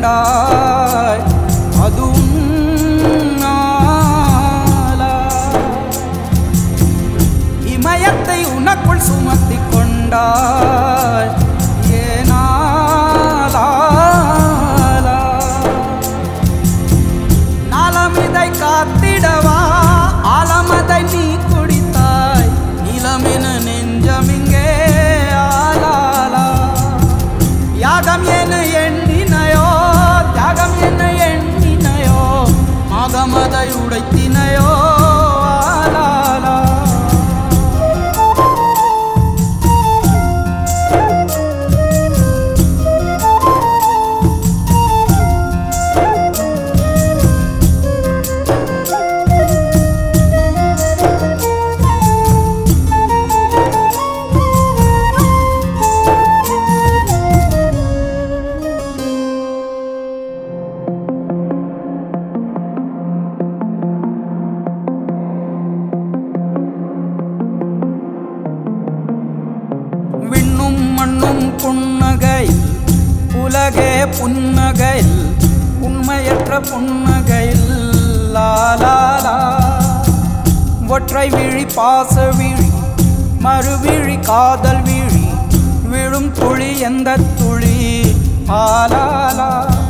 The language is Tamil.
கொண்டாய் அதுவும் நாளா. இமயத்தை உனக்குள் சுமத்தி கொண்டாய் ஏனாலா. நாளமிதை காத்திடவா ஆலமதை நீ குடித்தாய் நிலமென நெஞ்சமிங்கே ஆலாலா. யாகம் என எண்ணினையோ தியாகம் என எண்ணினையோ ஆகமதை உடைத்தினையோ ஆலாலா. விண்ணும் மண்ணும் புன்னகையில் உலகே புன்னகையில் உண்மையற்ற புன்னகையில் லாலாலா. ஒற்றை விழி பாச விழி மறுவிழி காதல் விழி விழும் துளி எந்த துளி ஆலாலா.